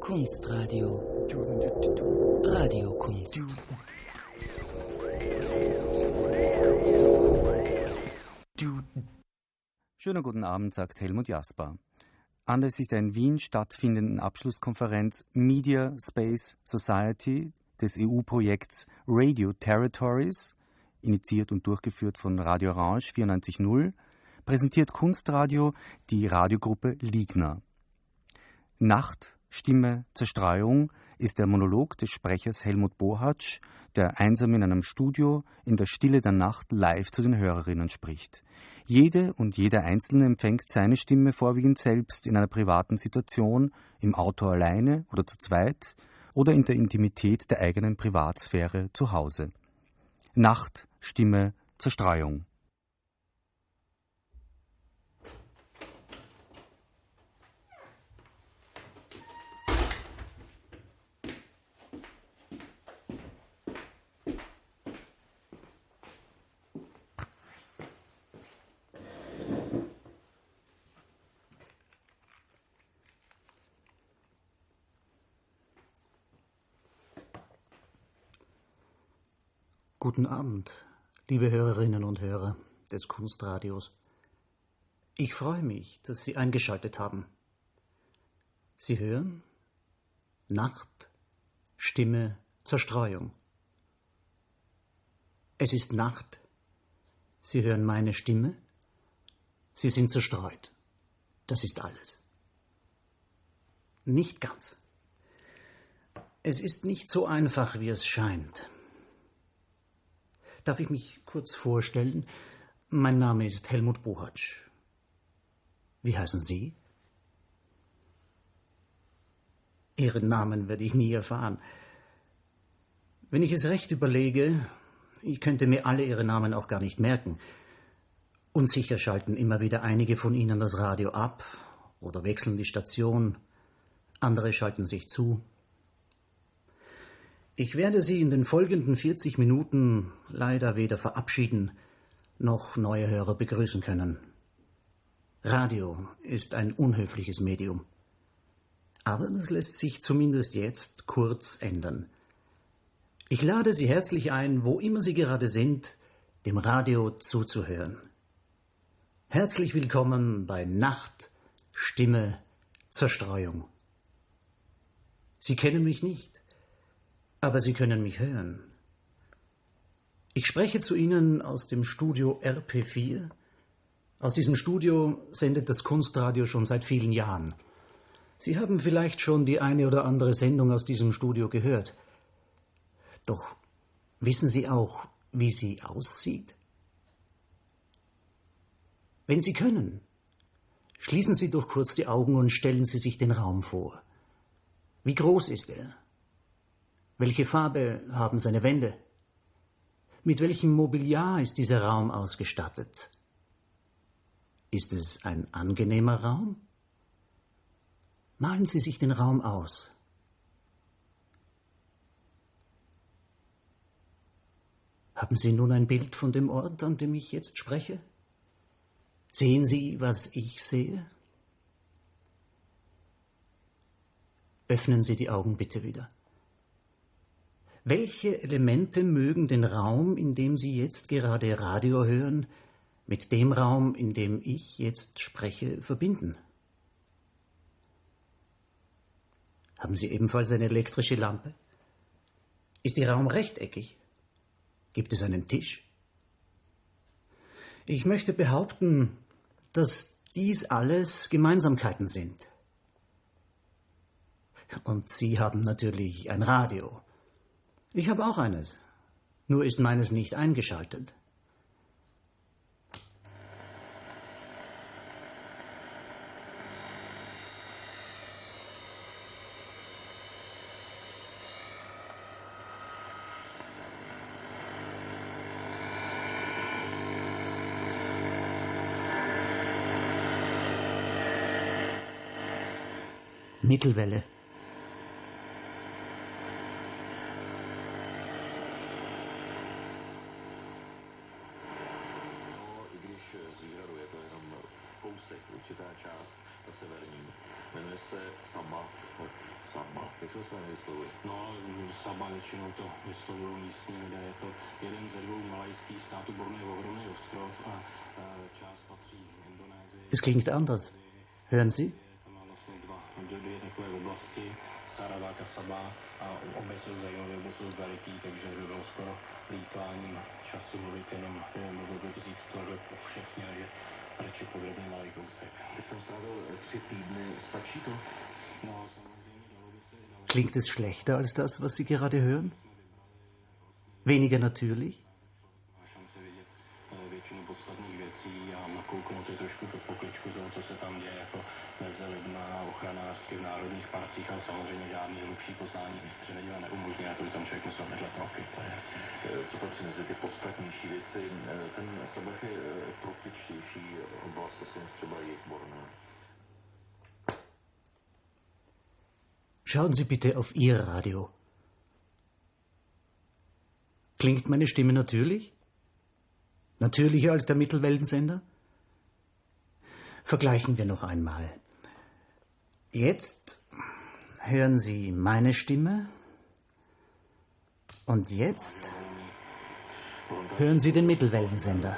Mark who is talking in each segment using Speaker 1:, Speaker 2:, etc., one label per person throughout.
Speaker 1: Kunstradio. Radiokunst.
Speaker 2: Schönen guten Abend, sagt Helmut Jasper. Anlässlich der in Wien stattfindenden Abschlusskonferenz Media Space Society des EU-Projekts Radio Territories, initiiert und durchgeführt von Radio Orange 94.0, präsentiert Kunstradio die Radiogruppe Ligna. Nacht, Stimme, Zerstreuung ist der Monolog des Sprechers Helmut Bohatsch, der einsam in einem Studio in der Stille der Nacht live zu den Hörerinnen spricht. Jede und jeder Einzelne empfängt seine Stimme vorwiegend selbst in einer privaten Situation, im Auto alleine oder zu zweit oder in der Intimität der eigenen Privatsphäre zu Hause. Nacht, Stimme, Zerstreuung.
Speaker 3: Guten Abend, liebe Hörerinnen und Hörer des Kunstradios. Ich freue mich, dass Sie eingeschaltet haben. Sie hören Nacht, Stimme, Zerstreuung. Es ist Nacht. Sie hören meine Stimme. Sie sind zerstreut. Das ist alles. Nicht ganz. Es ist nicht so einfach, wie es scheint. Darf ich mich kurz vorstellen? Mein Name ist Helmut Bohatsch. Wie heißen Sie? Ihren Namen werde ich nie erfahren. Wenn ich es recht überlege, ich könnte mir alle Ihre Namen auch gar nicht merken. Und sicher schalten immer wieder einige von Ihnen das Radio ab oder wechseln die Station. Andere schalten sich zu. Ich werde Sie in den folgenden 40 Minuten leider weder verabschieden noch neue Hörer begrüßen können. Radio ist ein unhöfliches Medium. Aber das lässt sich zumindest jetzt kurz ändern. Ich lade Sie herzlich ein, wo immer Sie gerade sind, dem Radio zuzuhören. Herzlich willkommen bei Nacht, Stimme, Zerstreuung. Sie kennen mich nicht. Aber Sie können mich hören. Ich spreche zu Ihnen aus dem Studio RP4. Aus diesem Studio sendet das Kunstradio schon seit vielen Jahren. Sie haben vielleicht schon die eine oder andere Sendung aus diesem Studio gehört. Doch wissen Sie auch, wie sie aussieht? Wenn Sie können, schließen Sie doch kurz die Augen und stellen Sie sich den Raum vor. Wie groß ist er? Welche Farbe haben seine Wände? Mit welchem Mobiliar ist dieser Raum ausgestattet? Ist es ein angenehmer Raum? Malen Sie sich den Raum aus. Haben Sie nun ein Bild von dem Ort, an dem ich jetzt spreche? Sehen Sie, was ich sehe? Öffnen Sie die Augen bitte wieder. Welche Elemente mögen den Raum, in dem Sie jetzt gerade Radio hören, mit dem Raum, in dem ich jetzt spreche, verbinden? Haben Sie ebenfalls eine elektrische Lampe? Ist Ihr Raum rechteckig? Gibt es einen Tisch? Ich möchte behaupten, dass dies alles Gemeinsamkeiten sind. Und Sie haben natürlich ein Radio. Ich habe auch eines, nur ist meines nicht eingeschaltet. Mittelwelle.
Speaker 4: určitá část, ta severní, jmenuje se Sama.
Speaker 1: co jsme vyslovili? No, Saba většinou to vyslovují místní lidé. Je to jeden ze dvou malajských států. Borneo je ohromný ostrov a část patří Indonésii.
Speaker 3: Es klingt anders. Hören Sie?
Speaker 1: Tam má vlastně dvě takové oblasti, Sarawak a Saba, a obě jsou zajímavé, obě jsou zarytý, takže by bylo skoro plýtváním času mluvit jenom do 2000 let po všechny, takže radši podrobně malý kousek.
Speaker 4: Když jsem strávil 3 týdny, stačí to?
Speaker 1: No, samozřejmě dalo by se...
Speaker 3: Klingt es schlechter als das, was Sie gerade hören? Weniger natürlich?
Speaker 1: Má šance vidět většinu podstatných věcí a nakouknout je trošku pod pokličku toho, co se tam děje, jako mezi lidma, ochranářsky v národních parcích, ale samozřejmě žádný hlubší poznání přírodě neumožňuje, to by tam člověk musel bydlet roky, to je jasné.
Speaker 4: Co patří mezi ty podstatnější věci? Ten Sabah je tropičtější oblast, asi třeba jejich Borneo.
Speaker 3: Schauen Sie bitte auf Ihr Radio. Klingt meine Stimme natürlich? Natürlicher als der Mittelwellensender? Vergleichen wir noch einmal. Jetzt hören Sie meine Stimme und jetzt hören Sie den Mittelwellensender.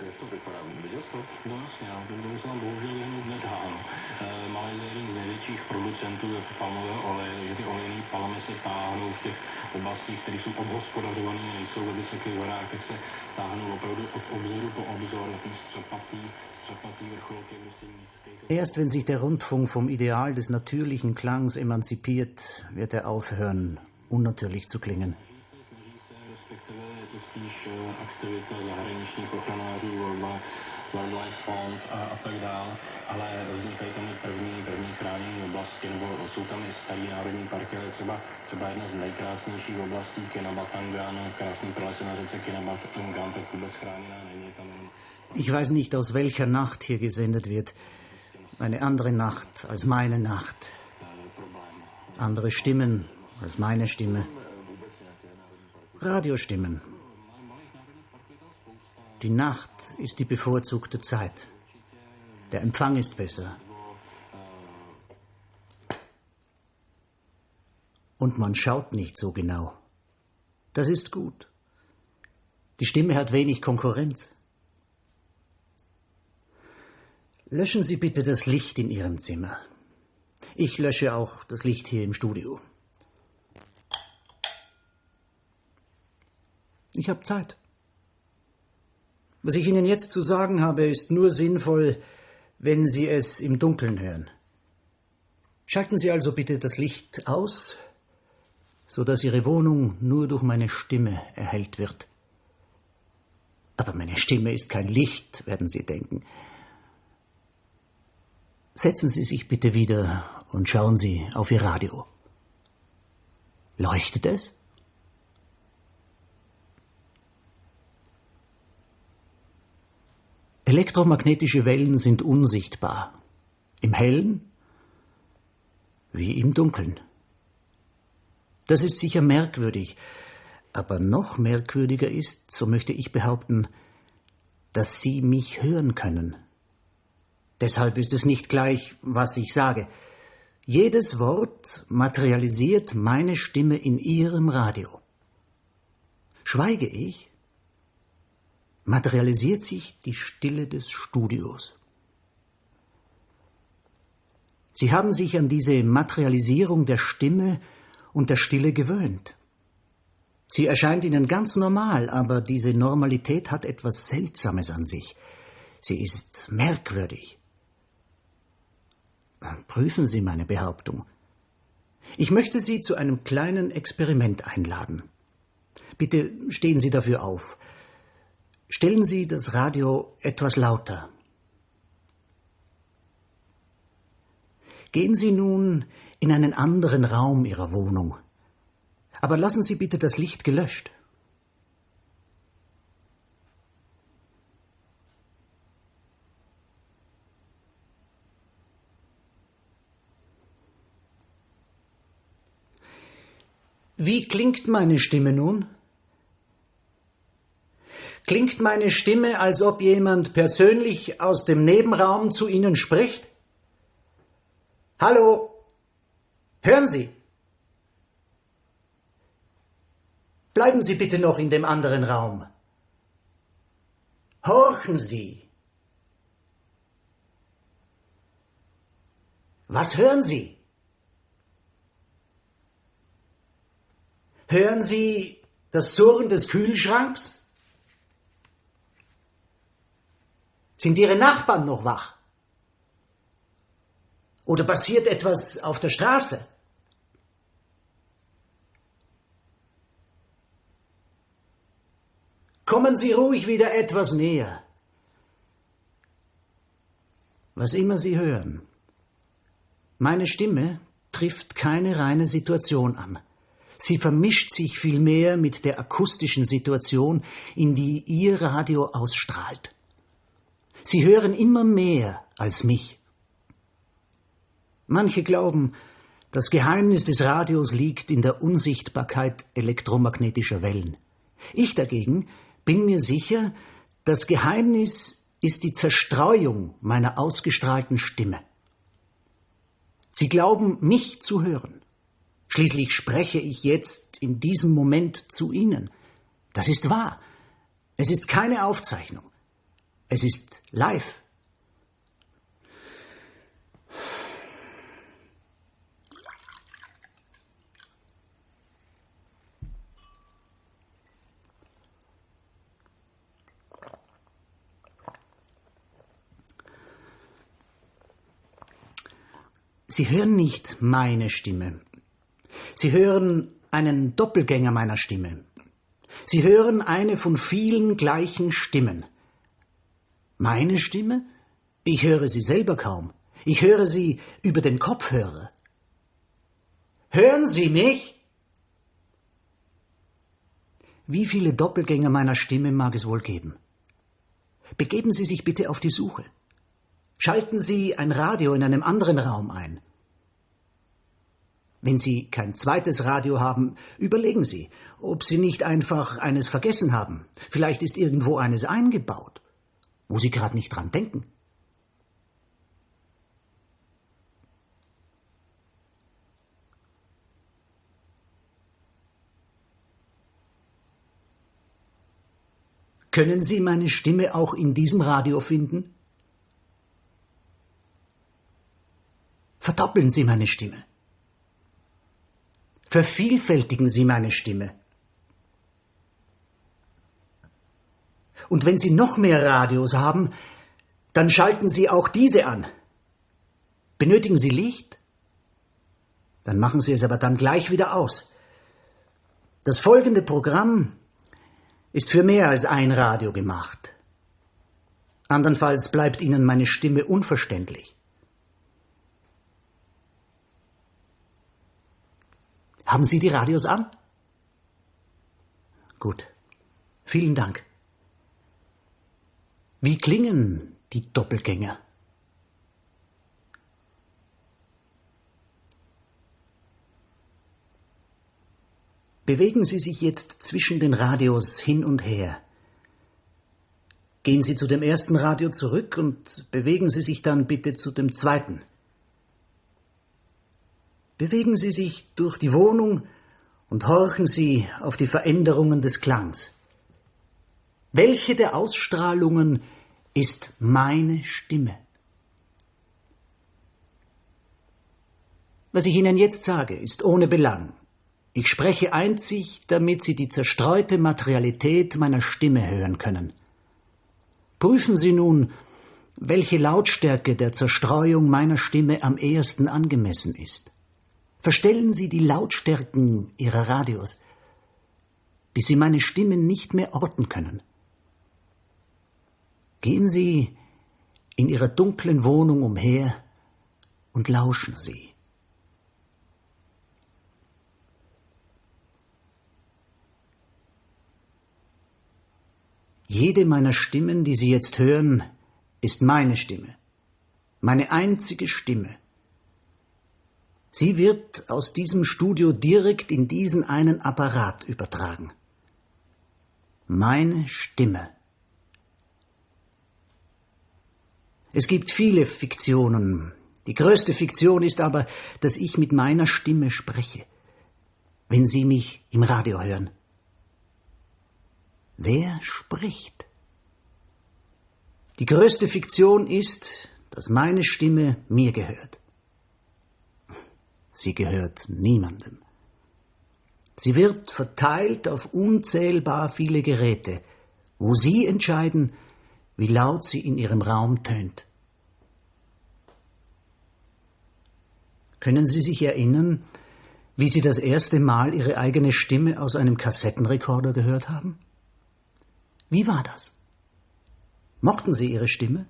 Speaker 1: Malajsie je jeden z největších producentů palmového oleje, že ty olejné palmy se táhnou v těch oblastích, které jsou obhospodařované, nejsou ve vysokých horách, tak se táhnou opravdu od obzoru po obzor, na střepatý vrcholky, prostě nízkých.
Speaker 3: Erst wenn sich der Rundfunk vom Ideal des natürlichen Klangs emanzipiert, wird er aufhören, unnatürlich zu klingen.
Speaker 1: Respektive je to spíš aktivita zahraničních ochranářů, Wildlife Fund a tak dále, ale vznikají tam i první chráněné oblasti, nebo jsou tam i starý národní parky, ale třeba jedna z nejkrásnějších oblastí Kinabatangan, krásný prales na řece Kinabatangan, tak vůbec chráněná není tam.
Speaker 3: Ich weiß nicht, aus welcher Nacht hier gesendet wird. Eine andere Nacht als meine Nacht. Andere Stimmen als meine Stimme. Radiostimmen. Die Nacht ist die bevorzugte Zeit. Der Empfang ist besser. Und man schaut nicht so genau. Das ist gut. Die Stimme hat wenig Konkurrenz. Löschen Sie bitte das Licht in Ihrem Zimmer. Ich lösche auch das Licht hier im Studio. Ich habe Zeit. Was ich Ihnen jetzt zu sagen habe, ist nur sinnvoll, wenn Sie es im Dunkeln hören. Schalten Sie also bitte das Licht aus, sodass Ihre Wohnung nur durch meine Stimme erhellt wird. Aber meine Stimme ist kein Licht, werden Sie denken. Setzen Sie sich bitte wieder und schauen Sie auf Ihr Radio. Leuchtet es? Elektromagnetische Wellen sind unsichtbar. Im Hellen wie im Dunkeln. Das ist sicher merkwürdig, aber noch merkwürdiger ist, so möchte ich behaupten, dass Sie mich hören können. Deshalb ist es nicht gleich, was ich sage. Jedes Wort materialisiert meine Stimme in Ihrem Radio. Schweige ich, materialisiert sich die Stille des Studios. Sie haben sich an diese Materialisierung der Stimme und der Stille gewöhnt. Sie erscheint Ihnen ganz normal, aber diese Normalität hat etwas Seltsames an sich. Sie ist merkwürdig. Prüfen Sie meine Behauptung. Ich möchte Sie zu einem kleinen Experiment einladen. Bitte stehen Sie dafür auf. Stellen Sie das Radio etwas lauter. Gehen Sie nun in einen anderen Raum Ihrer Wohnung. Aber lassen Sie bitte das Licht gelöscht. Wie klingt meine Stimme nun? Klingt meine Stimme, als ob jemand persönlich aus dem Nebenraum zu Ihnen spricht? Hallo? Hören Sie? Bleiben Sie bitte noch in dem anderen Raum. Horchen Sie. Was hören Sie? Hören Sie das Surren des Kühlschranks? Sind Ihre Nachbarn noch wach? Oder passiert etwas auf der Straße? Kommen Sie ruhig wieder etwas näher. Was immer Sie hören, meine Stimme trifft keine reine Situation an. Sie vermischt sich vielmehr mit der akustischen Situation, in die Ihr Radio ausstrahlt. Sie hören immer mehr als mich. Manche glauben, das Geheimnis des Radios liegt in der Unsichtbarkeit elektromagnetischer Wellen. Ich dagegen bin mir sicher, das Geheimnis ist die Zerstreuung meiner ausgestrahlten Stimme. Sie glauben, mich zu hören. Schließlich spreche ich jetzt in diesem Moment zu Ihnen. Das ist wahr. Es ist keine Aufzeichnung. Es ist live. Sie hören nicht meine Stimme. Sie hören einen Doppelgänger meiner Stimme. Sie hören eine von vielen gleichen Stimmen. Meine Stimme? Ich höre sie selber kaum. Ich höre sie über den Kopfhörer. Hören Sie mich? Wie viele Doppelgänger meiner Stimme mag es wohl geben? Begeben Sie sich bitte auf die Suche. Schalten Sie ein Radio in einem anderen Raum ein. Wenn Sie kein zweites Radio haben, überlegen Sie, ob Sie nicht einfach eines vergessen haben. Vielleicht ist irgendwo eines eingebaut, wo Sie gerade nicht dran denken. Können Sie meine Stimme auch in diesem Radio finden? Verdoppeln Sie meine Stimme. Vervielfältigen Sie meine Stimme. Und wenn Sie noch mehr Radios haben, dann schalten Sie auch diese an. Benötigen Sie Licht? Dann machen Sie es aber dann gleich wieder aus. Das folgende Programm ist für mehr als ein Radio gemacht. Andernfalls bleibt Ihnen meine Stimme unverständlich. Haben Sie die Radios an? Gut. Vielen Dank. Wie klingen die Doppelgänger? Bewegen Sie sich jetzt zwischen den Radios hin und her. Gehen Sie zu dem ersten Radio zurück und bewegen Sie sich dann bitte zu dem zweiten. Bewegen Sie sich durch die Wohnung und horchen Sie auf die Veränderungen des Klangs. Welche der Ausstrahlungen ist meine Stimme? Was ich Ihnen jetzt sage, ist ohne Belang. Ich spreche einzig, damit Sie die zerstreute Materialität meiner Stimme hören können. Prüfen Sie nun, welche Lautstärke der Zerstreuung meiner Stimme am ehesten angemessen ist. Verstellen Sie die Lautstärken Ihrer Radios, bis Sie meine Stimme nicht mehr orten können. Gehen Sie in Ihrer dunklen Wohnung umher und lauschen Sie. Jede meiner Stimmen, die Sie jetzt hören, ist meine Stimme, meine einzige Stimme. Sie wird aus diesem Studio direkt in diesen einen Apparat übertragen. Meine Stimme. Es gibt viele Fiktionen. Die größte Fiktion ist aber, dass ich mit meiner Stimme spreche, wenn Sie mich im Radio hören. Wer spricht? Die größte Fiktion ist, dass meine Stimme mir gehört. Sie gehört niemandem. Sie wird verteilt auf unzählbar viele Geräte, wo Sie entscheiden, wie laut sie in Ihrem Raum tönt. Können Sie sich erinnern, wie Sie das erste Mal Ihre eigene Stimme aus einem Kassettenrekorder gehört haben? Wie war das? Mochten Sie Ihre Stimme?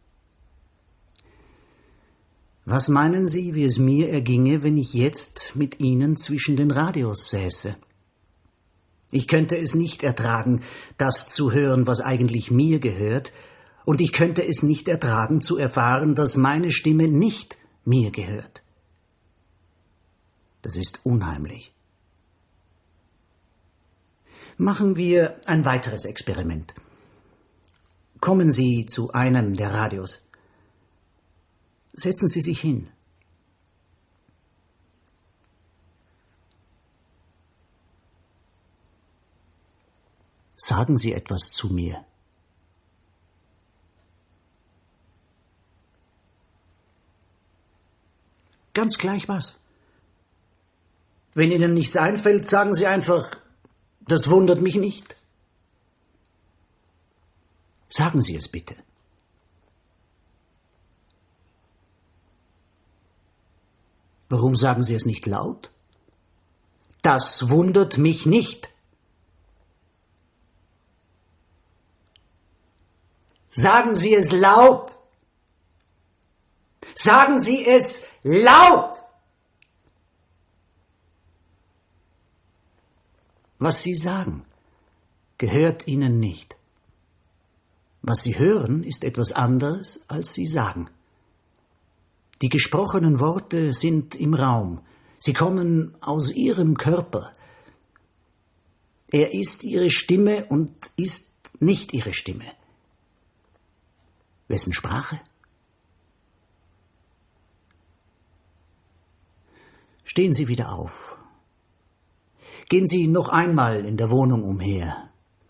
Speaker 3: Was meinen Sie, wie es mir erginge, wenn ich jetzt mit Ihnen zwischen den Radios säße? Ich könnte es nicht ertragen, das zu hören, was eigentlich mir gehört, und ich könnte es nicht ertragen, zu erfahren, dass meine Stimme nicht mir gehört. Das ist unheimlich. Machen wir ein weiteres Experiment. Kommen Sie zu einem der Radios. Setzen Sie sich hin. Sagen Sie etwas zu mir. Ganz gleich was. Wenn Ihnen nichts einfällt, sagen Sie einfach, das wundert mich nicht. Sagen Sie es bitte. Warum sagen Sie es nicht laut? Das wundert mich nicht. Sagen Sie es laut. Sagen Sie es laut. Was Sie sagen, gehört Ihnen nicht. Was Sie hören, ist etwas anderes, als Sie sagen. Die gesprochenen Worte sind im Raum. Sie kommen aus Ihrem Körper. Er ist Ihre Stimme und ist nicht Ihre Stimme. Wessen Sprache? Stehen Sie wieder auf. Gehen Sie noch einmal in der Wohnung umher.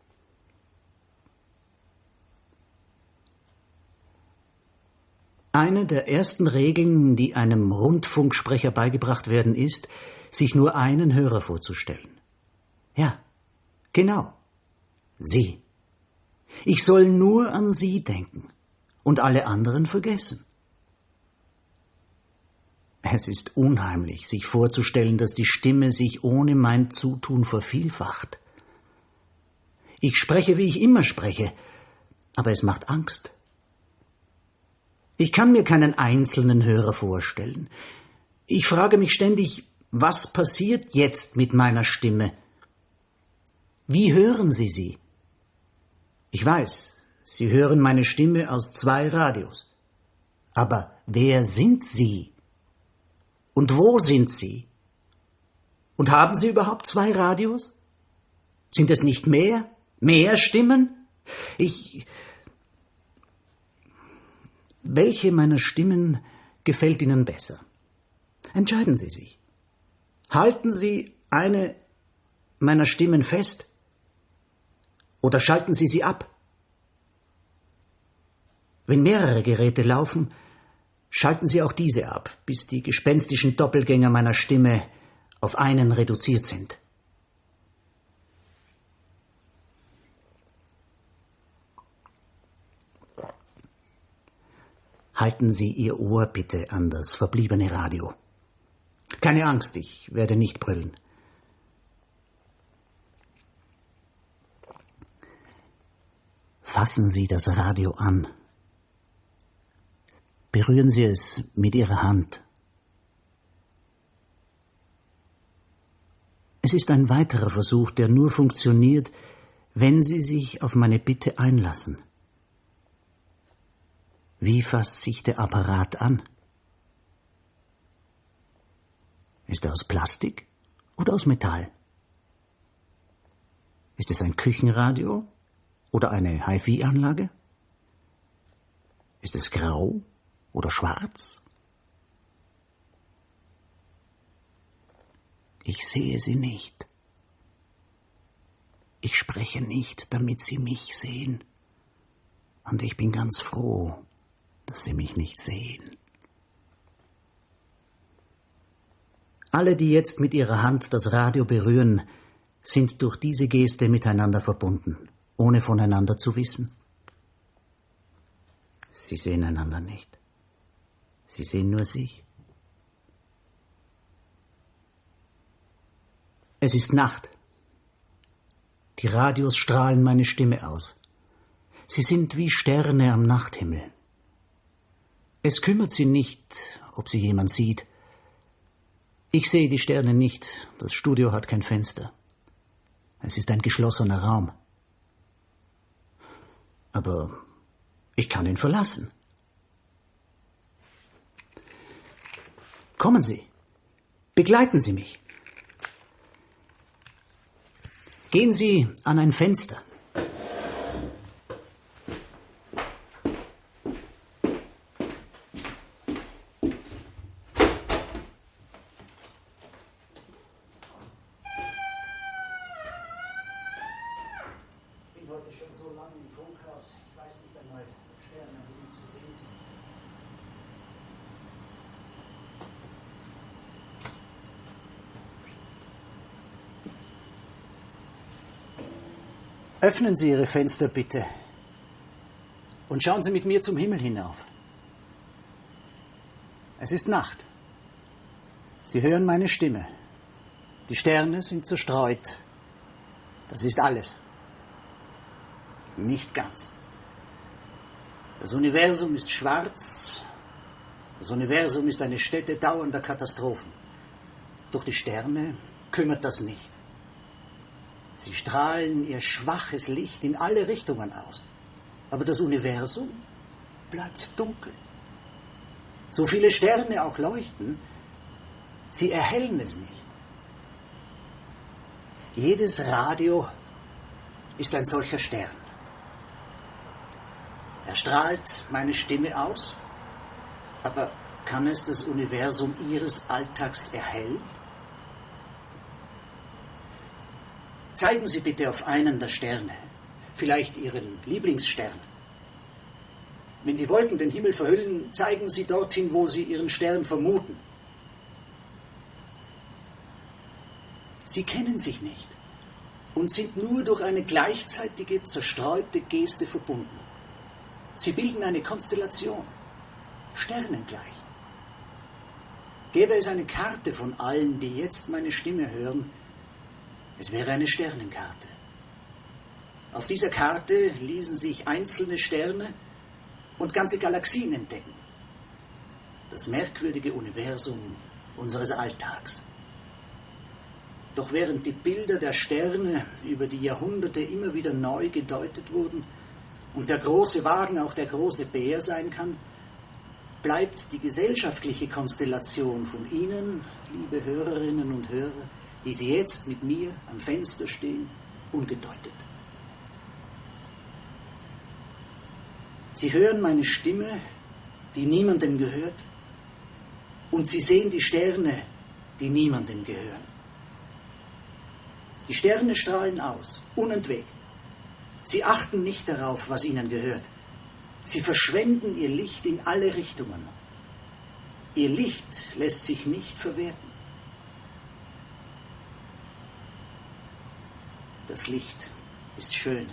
Speaker 3: Eine der ersten Regeln, die einem Rundfunksprecher beigebracht werden, ist, sich nur einen Hörer vorzustellen. Ja, genau. Sie. Ich soll nur an Sie denken und alle anderen vergessen. Es ist unheimlich, sich vorzustellen, dass die Stimme sich ohne mein Zutun vervielfacht. Ich spreche, wie ich immer spreche, aber es macht Angst. Ich kann mir keinen einzelnen Hörer vorstellen. Ich frage mich ständig, was passiert jetzt mit meiner Stimme? Wie hören Sie sie? Ich weiß, Sie hören meine Stimme aus 2 Radios. Aber wer sind Sie? Und wo sind Sie? Und haben Sie überhaupt 2 Radios? Sind es nicht mehr? Mehr Stimmen? Welche meiner Stimmen gefällt Ihnen besser? Entscheiden Sie sich. Halten Sie eine meiner Stimmen fest oder schalten Sie sie ab? Wenn mehrere Geräte laufen, schalten Sie auch diese ab, bis die gespenstischen Doppelgänger meiner Stimme auf einen reduziert sind. Halten Sie Ihr Ohr bitte an das verbliebene Radio. Keine Angst, ich werde nicht brüllen. Fassen Sie das Radio an. Berühren Sie es mit Ihrer Hand. Es ist ein weiterer Versuch, der nur funktioniert, wenn Sie sich auf meine Bitte einlassen. Wie fasst sich der Apparat an? Ist er aus Plastik oder aus Metall? Ist es ein Küchenradio oder eine HiFi-Anlage? Ist es grau oder schwarz? Ich sehe sie nicht. Ich spreche nicht, damit Sie mich sehen. Und ich bin ganz froh, dass Sie mich nicht sehen. Alle, die jetzt mit ihrer Hand das Radio berühren, sind durch diese Geste miteinander verbunden, ohne voneinander zu wissen. Sie sehen einander nicht. Sie sehen nur sich. Es ist Nacht. Die Radios strahlen meine Stimme aus. Sie sind wie Sterne am Nachthimmel. Es kümmert sie nicht, ob sie jemand sieht. Ich sehe die Sterne nicht. Das Studio hat kein Fenster. Es ist ein geschlossener Raum. Aber ich kann ihn verlassen. Kommen Sie. Begleiten Sie mich. Gehen Sie an ein Fenster. Ich bin heute schon so lange im Funkhaus. Ich weiß nicht einmal, ob Sterne am Himmel zu sehen sind. Öffnen Sie Ihre Fenster bitte und schauen Sie mit mir zum Himmel hinauf. Es ist Nacht. Sie hören meine Stimme. Die Sterne sind zerstreut. Das ist alles. Nicht ganz. Das Universum ist schwarz. Das Universum ist eine Stätte dauernder Katastrophen. Doch die Sterne kümmert das nicht. Sie strahlen ihr schwaches Licht in alle Richtungen aus. Aber das Universum bleibt dunkel. So viele Sterne auch leuchten, sie erhellen es nicht. Jedes Radio ist ein solcher Stern. Er strahlt meine Stimme aus, aber kann es das Universum Ihres Alltags erhellen? Zeigen Sie bitte auf einen der Sterne, vielleicht Ihren Lieblingsstern. Wenn die Wolken den Himmel verhüllen, zeigen Sie dorthin, wo Sie Ihren Stern vermuten. Sie kennen sich nicht und sind nur durch eine gleichzeitige, zerstreute Geste verbunden. Sie bilden eine Konstellation, sternengleich. Gäbe es eine Karte von allen, die jetzt meine Stimme hören, es wäre eine Sternenkarte. Auf dieser Karte ließen sich einzelne Sterne und ganze Galaxien entdecken. Das merkwürdige Universum unseres Alltags. Doch während die Bilder der Sterne über die Jahrhunderte immer wieder neu gedeutet wurden und der große Wagen auch der große Bär sein kann, bleibt die gesellschaftliche Konstellation von Ihnen, liebe Hörerinnen und Hörer, die Sie jetzt mit mir am Fenster stehen, ungedeutet. Sie hören meine Stimme, die niemandem gehört, und Sie sehen die Sterne, die niemandem gehören. Die Sterne strahlen aus, unentwegt. Sie achten nicht darauf, was ihnen gehört. Sie verschwenden ihr Licht in alle Richtungen. Ihr Licht lässt sich nicht verwerten. Das Licht ist schön.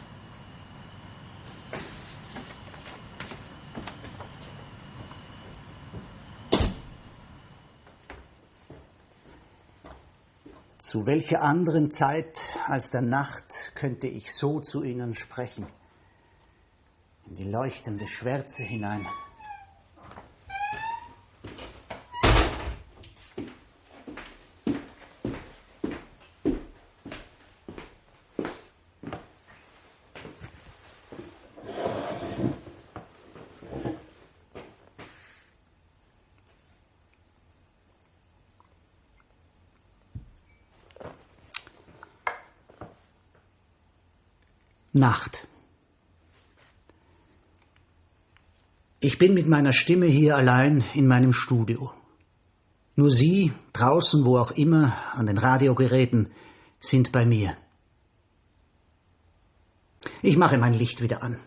Speaker 3: Zu welcher anderen Zeit als der Nacht könnte ich so zu Ihnen sprechen? In die leuchtende Schwärze hinein. Nacht. Ich bin mit meiner Stimme hier allein in meinem Studio. Nur Sie, draußen, wo auch immer, an den Radiogeräten, sind bei mir. Ich mache mein Licht wieder an.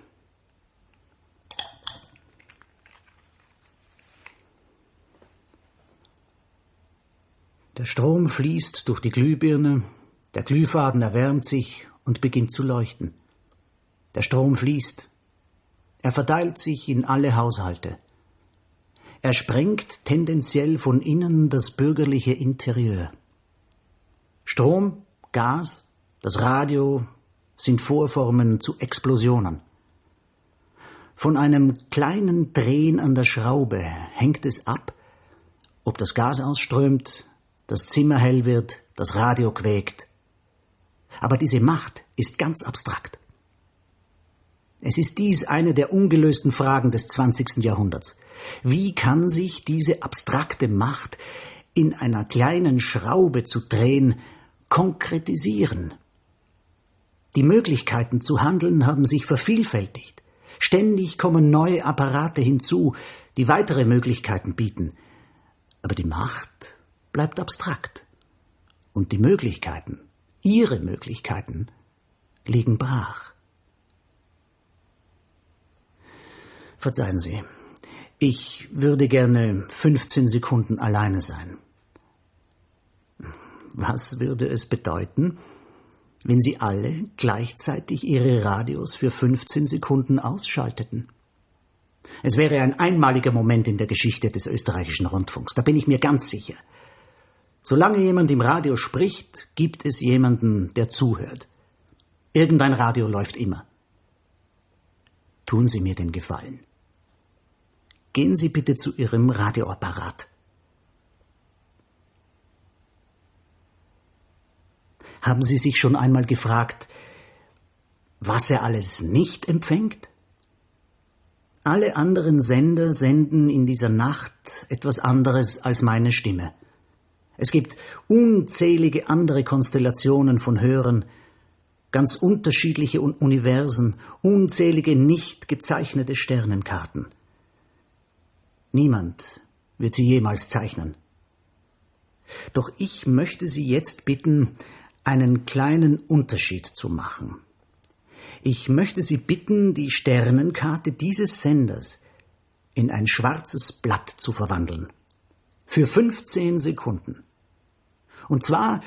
Speaker 3: Der Strom fließt durch die Glühbirne, der Glühfaden erwärmt sich und beginnt zu leuchten. Der Strom fließt. Er verteilt sich in alle Haushalte. Er sprengt tendenziell von innen das bürgerliche Interieur. Strom, Gas, das Radio sind Vorformen zu Explosionen. Von einem kleinen Drehen an der Schraube hängt es ab, ob das Gas ausströmt, das Zimmer hell wird, das Radio quäkt. Aber diese Macht ist ganz abstrakt. Es ist dies eine der ungelösten Fragen des 20. Jahrhunderts. Wie kann sich diese abstrakte Macht, in einer kleinen Schraube zu drehen, konkretisieren? Die Möglichkeiten zu handeln haben sich vervielfältigt. Ständig kommen neue Apparate hinzu, die weitere Möglichkeiten bieten. Aber die Macht bleibt abstrakt. Und die Möglichkeiten, ihre Möglichkeiten, liegen brach. Verzeihen Sie, ich würde gerne 15 Sekunden alleine sein. Was würde es bedeuten, wenn Sie alle gleichzeitig Ihre Radios für 15 Sekunden ausschalteten? Es wäre ein einmaliger Moment in der Geschichte des österreichischen Rundfunks, da bin ich mir ganz sicher. Solange jemand im Radio spricht, gibt es jemanden, der zuhört. Irgendein Radio läuft immer. Tun Sie mir den Gefallen. Gehen Sie bitte zu Ihrem Radioapparat. Haben Sie sich schon einmal gefragt, was er alles nicht empfängt? Alle anderen Sender senden in dieser Nacht etwas anderes als meine Stimme. Es gibt unzählige andere Konstellationen von Hörern, ganz unterschiedliche Universen, unzählige nicht gezeichnete Sternenkarten. Niemand wird sie jemals zeichnen. Doch ich möchte Sie jetzt bitten, einen kleinen Unterschied zu machen. Ich möchte Sie bitten, die Sternenkarte dieses Senders in ein schwarzes Blatt zu verwandeln. Für 15 Sekunden. Und zwar,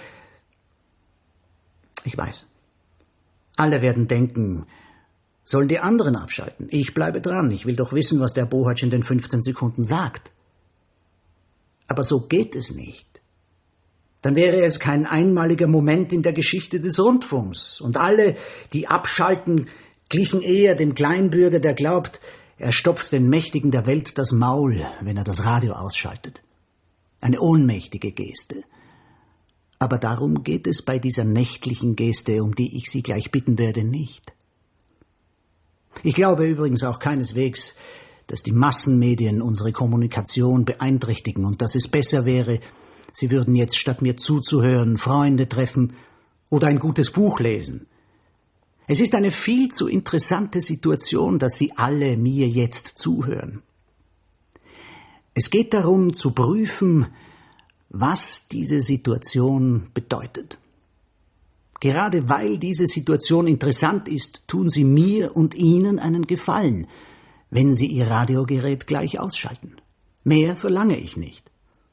Speaker 3: ich weiß, alle werden denken, sollen die anderen abschalten. Ich bleibe dran, ich will doch wissen, was der Bohatsch in den 15 Sekunden sagt. Aber so geht es nicht. Dann wäre es kein einmaliger Moment in der Geschichte des Rundfunks. Und alle, die abschalten, glichen eher dem Kleinbürger, der glaubt, er stopft den Mächtigen der Welt das Maul, wenn er das Radio ausschaltet. Eine ohnmächtige Geste. Aber darum geht es bei dieser nächtlichen Geste, um die ich Sie gleich bitten werde, nicht. Ich glaube übrigens auch keineswegs, dass die Massenmedien unsere Kommunikation beeinträchtigen und dass es besser wäre, Sie würden jetzt statt mir zuzuhören Freunde treffen oder ein gutes Buch lesen. Es ist eine viel zu interessante Situation, dass Sie alle mir jetzt zuhören. Es geht darum zu prüfen, was diese Situation bedeutet. Gerade weil diese Situation interessant ist, tun Sie mir und Ihnen einen Gefallen, wenn Sie Ihr Radiogerät gleich ausschalten. Mehr verlange ich nicht.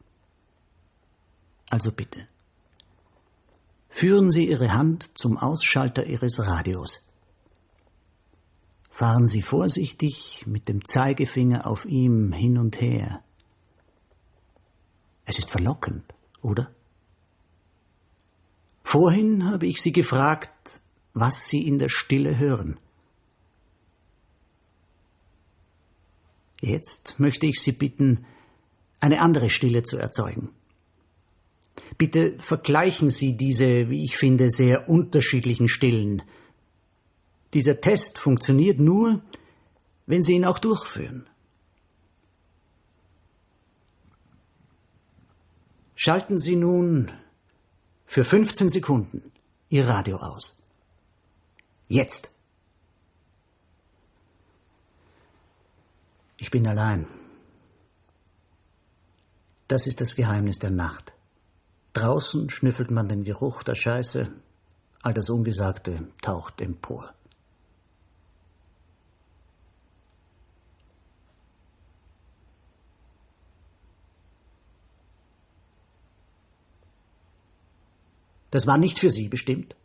Speaker 3: Also bitte, führen Sie Ihre Hand zum Ausschalter Ihres Radios. Fahren Sie vorsichtig mit dem Zeigefinger auf ihm hin und her. Es ist verlockend, oder? Vorhin habe ich Sie gefragt, was Sie in der Stille hören. Jetzt möchte ich Sie bitten, eine andere Stille zu erzeugen. Bitte vergleichen Sie diese, wie ich finde, sehr unterschiedlichen Stillen. Dieser Test funktioniert nur, wenn Sie ihn auch durchführen. Schalten Sie nun für 15 Sekunden Ihr Radio aus. Jetzt! Ich bin allein. Das ist das Geheimnis der Nacht. Draußen schnüffelt man den Geruch der Scheiße, all das Ungesagte taucht empor. Das war nicht für Sie bestimmt.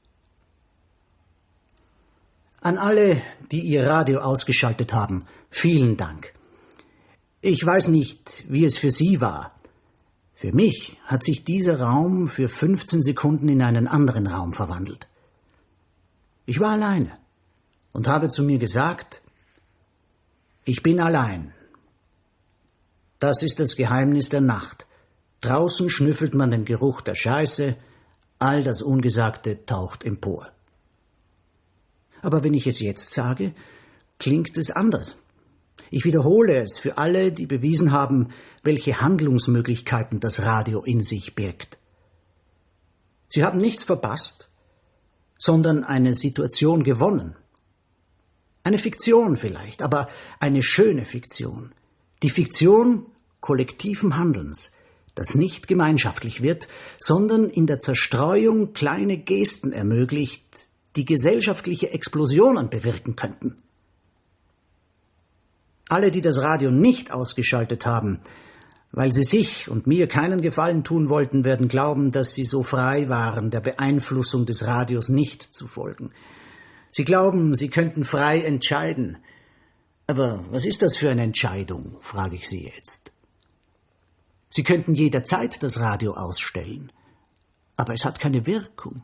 Speaker 3: An alle, die ihr Radio ausgeschaltet haben, vielen Dank. Ich weiß nicht, wie es für Sie war. Für mich hat sich dieser Raum für 15 Sekunden in einen anderen Raum verwandelt. Ich war alleine und habe zu mir gesagt, ich bin allein. Das ist das Geheimnis der Nacht. Draußen schnüffelt man den Geruch der Scheiße, all das Ungesagte taucht empor. Aber wenn ich es jetzt sage, klingt es anders. Ich wiederhole es für alle, die bewiesen haben, welche Handlungsmöglichkeiten das Radio in sich birgt. Sie haben nichts verpasst, sondern eine Situation gewonnen. Eine Fiktion vielleicht, aber eine schöne Fiktion. Die Fiktion kollektiven Handelns, das nicht gemeinschaftlich wird, sondern in der Zerstreuung kleine Gesten ermöglicht, die gesellschaftliche Explosionen bewirken könnten. Alle, die das Radio nicht ausgeschaltet haben, weil sie sich und mir keinen Gefallen tun wollten, werden glauben, dass sie so frei waren, der Beeinflussung des Radios nicht zu folgen. Sie glauben, sie könnten frei entscheiden. Aber was ist das für eine Entscheidung, frage ich Sie jetzt. Sie könnten jederzeit das Radio ausstellen, aber es hat keine Wirkung.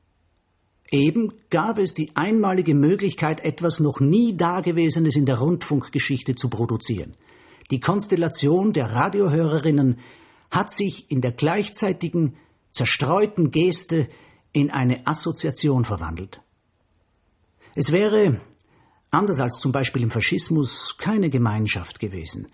Speaker 3: Eben gab es die einmalige Möglichkeit, etwas noch nie Dagewesenes in der Rundfunkgeschichte zu produzieren. Die Konstellation der Radiohörerinnen hat sich in der gleichzeitigen, zerstreuten Geste in eine Assoziation verwandelt. Es wäre, anders als zum Beispiel im Faschismus, keine Gemeinschaft gewesen.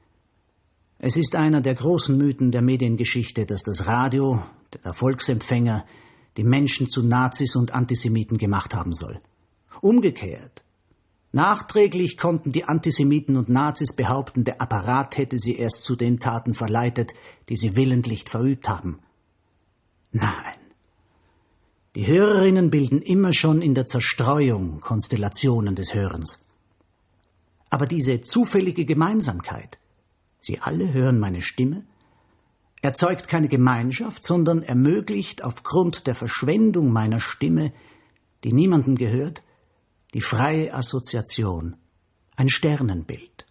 Speaker 3: Es ist einer der großen Mythen der Mediengeschichte, dass das Radio, der Volksempfänger, die Menschen zu Nazis und Antisemiten gemacht haben soll. Umgekehrt. Nachträglich konnten die Antisemiten und Nazis behaupten, der Apparat hätte sie erst zu den Taten verleitet, die sie willentlich verübt haben. Nein. Die Hörerinnen bilden immer schon in der Zerstreuung Konstellationen des Hörens. Aber diese zufällige Gemeinsamkeit, sie alle hören meine Stimme, erzeugt keine Gemeinschaft, sondern ermöglicht aufgrund der Verschwendung meiner Stimme, die niemandem gehört, die freie Assoziation, ein Sternenbild.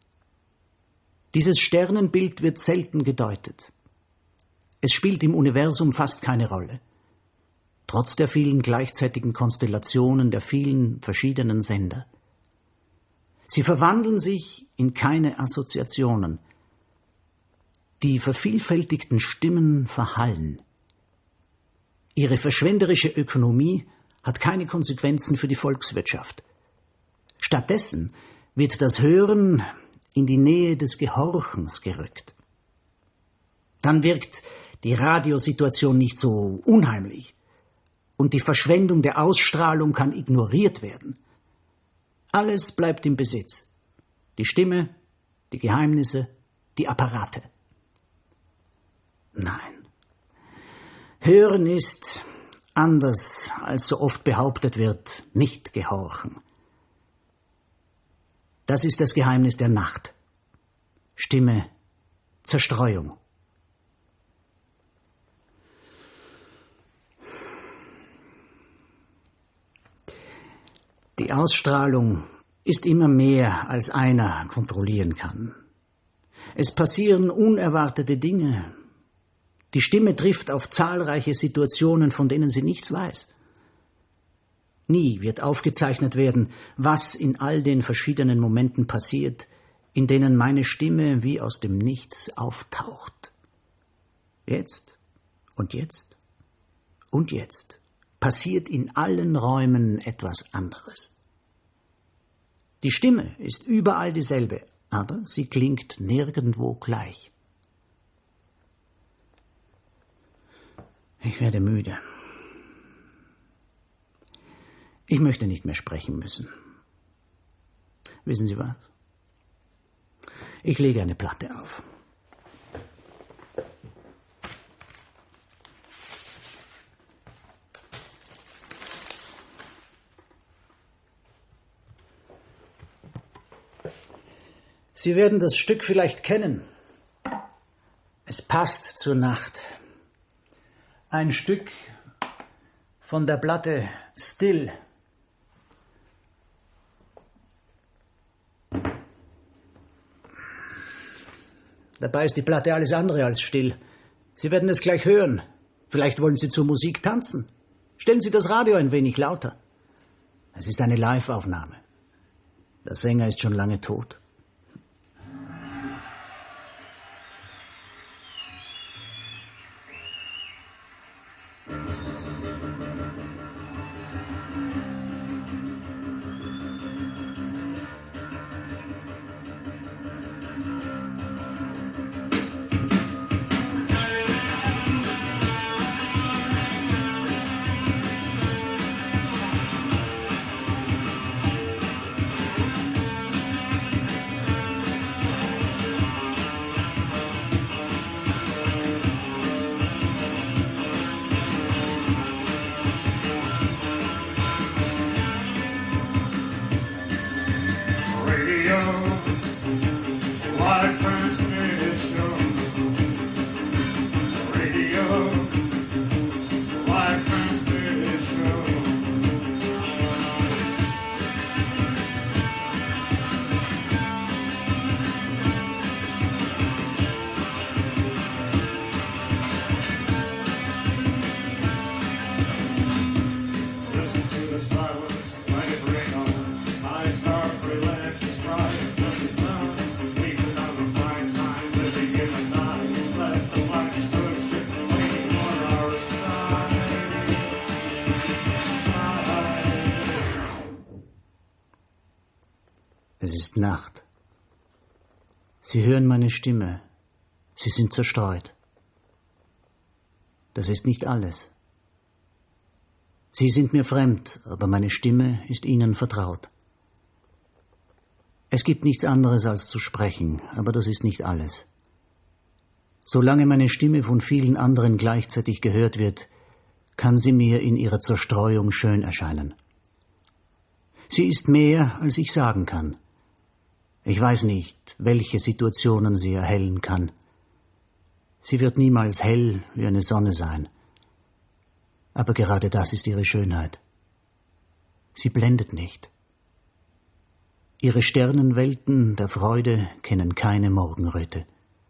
Speaker 3: Dieses Sternenbild wird selten gedeutet. Es spielt im Universum fast keine Rolle. Trotz der vielen gleichzeitigen Konstellationen der vielen verschiedenen Sender. Sie verwandeln sich in keine Assoziationen. Die vervielfältigten Stimmen verhallen. Ihre verschwenderische Ökonomie hat keine Konsequenzen für die Volkswirtschaft. Stattdessen wird das Hören in die Nähe des Gehorchens gerückt. Dann wirkt die Radiosituation nicht so unheimlich und die Verschwendung der Ausstrahlung kann ignoriert werden. Alles bleibt im Besitz. Die Stimme, die Geheimnisse, die Apparate. Nein. Hören ist, anders als so oft behauptet wird, nicht gehorchen. Das ist das Geheimnis der Nacht. Stimme, Zerstreuung. Die Ausstrahlung ist immer mehr, als einer kontrollieren kann. Es passieren unerwartete Dinge. Die Stimme trifft auf zahlreiche Situationen, von denen sie nichts weiß. Nie wird aufgezeichnet werden, was in all den verschiedenen Momenten passiert, in denen meine Stimme wie aus dem Nichts auftaucht. Jetzt und jetzt und jetzt passiert in allen Räumen etwas anderes. Die Stimme ist überall dieselbe, aber sie klingt nirgendwo gleich. Ich werde müde. Ich möchte nicht mehr sprechen müssen. Wissen Sie was? Ich lege eine Platte auf. Sie werden das Stück vielleicht kennen. Es passt zur Nacht. Ein Stück Von der Platte Still. Dabei ist die Platte alles andere als still. Sie werden es gleich hören. Vielleicht wollen Sie zur Musik tanzen. Stellen Sie das Radio ein wenig lauter. Es ist eine Live-Aufnahme. Der Sänger ist schon lange tot. Es ist Nacht. Sie hören meine Stimme. Sie sind zerstreut. Das ist nicht alles. Sie sind mir fremd, aber meine Stimme ist Ihnen vertraut. Es gibt nichts anderes als zu sprechen, aber das ist nicht alles. Solange meine Stimme von vielen anderen gleichzeitig gehört wird, kann sie mir in ihrer Zerstreuung schön erscheinen. Sie ist mehr, als ich sagen kann. Ich weiß nicht, welche Situationen sie erhellen kann. Sie wird niemals hell wie eine Sonne sein. Aber gerade das ist ihre Schönheit. Sie blendet nicht. Ihre Sternenwelten der Freude kennen keine Morgenröte.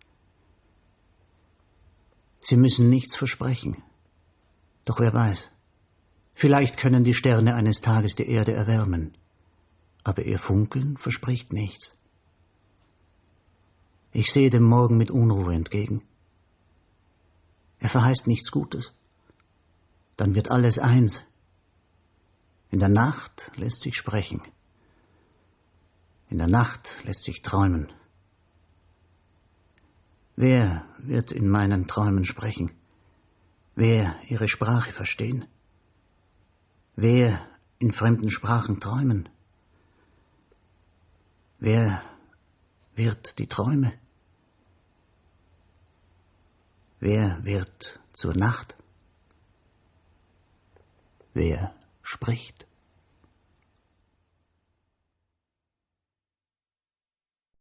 Speaker 3: Sie müssen nichts versprechen. Doch wer weiß, vielleicht können die Sterne eines Tages die Erde erwärmen. Aber ihr Funkeln verspricht nichts. Ich sehe dem Morgen mit Unruhe entgegen. Er verheißt nichts Gutes. Dann wird alles eins. In der Nacht lässt sich sprechen. In der Nacht lässt sich träumen. Wer wird in meinen Träumen sprechen? Wer ihre Sprache verstehen? Wer in fremden Sprachen träumen? Wer wird die Träume? Wer wird zur Nacht? Wer spricht?